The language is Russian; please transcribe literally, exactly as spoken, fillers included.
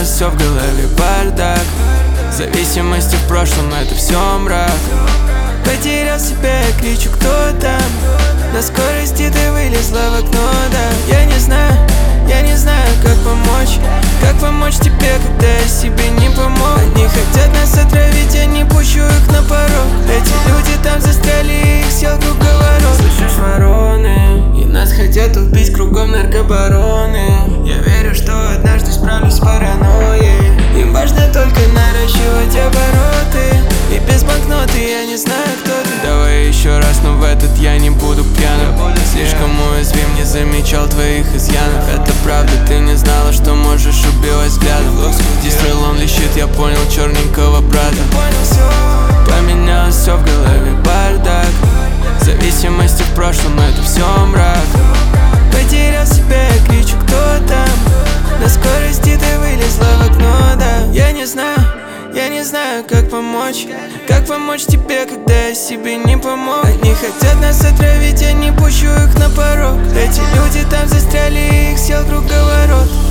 Поменялось все в голове, бардак. Зависимости в прошлом, это все мрак. Потерял себя, я кричу, кто там? На скорости ты вылезла в окно, да. Я не знаю, я не знаю, как помочь. Как помочь тебе, когда я себе не помог? Они хотят нас отравить, я не пущу их на порог. Эти люди там застряли, их съел круговорот. Слышишь, вороны, и нас хотят убить, кругом наркобароны. Я верю, что однажды справлюсь с паранойей. Им важно только наращивать обороты. И без банкноты я не знаю, кто ты. Давай еще раз, но в этот я не буду пьяным. Слишком уязвим, не замечал твоих изъянов. Это правда, ты не знала, что можешь убивать взглядом. Дистрелом лещит, я понял черненького брата. Поменялось все в голове, бардак. Зависимости в прошлом, это все мрак. Потерял себя, я кричу, кто там? На скорости ты вылезла в окно, да. Я не знаю, я не знаю, как помочь. Как помочь тебе, когда я себе не помог? Они хотят нас отравить, я не пущу их на порог. Эти люди там застряли, их съел круговорот.